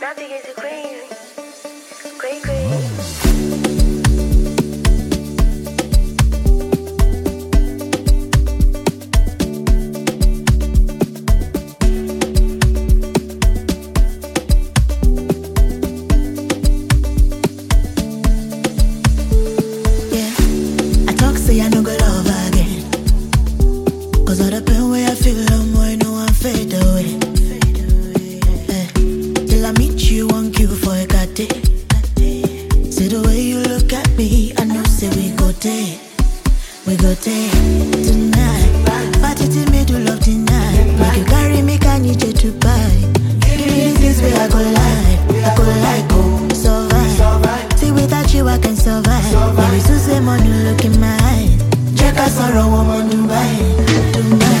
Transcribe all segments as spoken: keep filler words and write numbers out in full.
Traffic is crazy, crazy, crazy. Say I no go love again, cause all the pain where I feel no more, no one fade away. Eh, till I meet you on queue for a cate. See the way you look at me, I know say we go day, we go day tonight. Party to me to love tonight. Make you carry me, can you take to buy? Give me the things where I go like, I go like, oh, survive. See without you I can survive. Maybe to say money look in my eyes. Check us out, woman, Dubai, Dubai.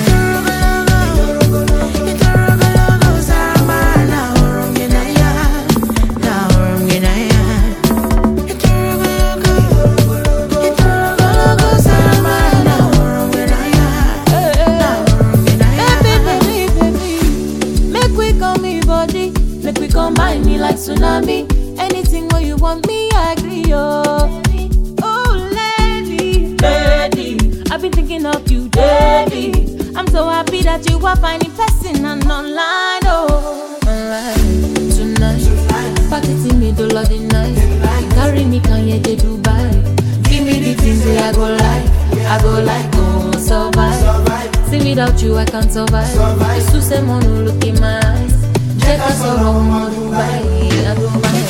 Make we combine me like tsunami. Anything where you want me, I agree, oh. Oh, lady, lady, I've been thinking of you daily. I'm so happy that you are finding person and online, oh. Alright, tonight, packing me the Lordy night. Carry me, can you get Dubai? Give me the things that I go like, I go like, oh, survive. See without you, I can't survive. It's to say, mono, look in my eyes. Check us out, oh, Dubai, I don't mind.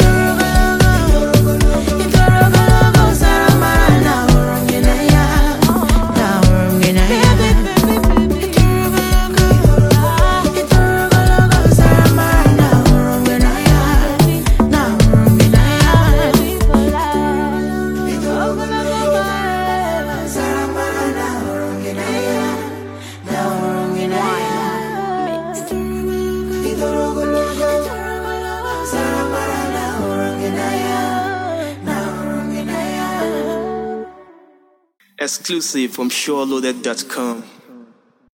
Exclusive from SureLoaded dot com.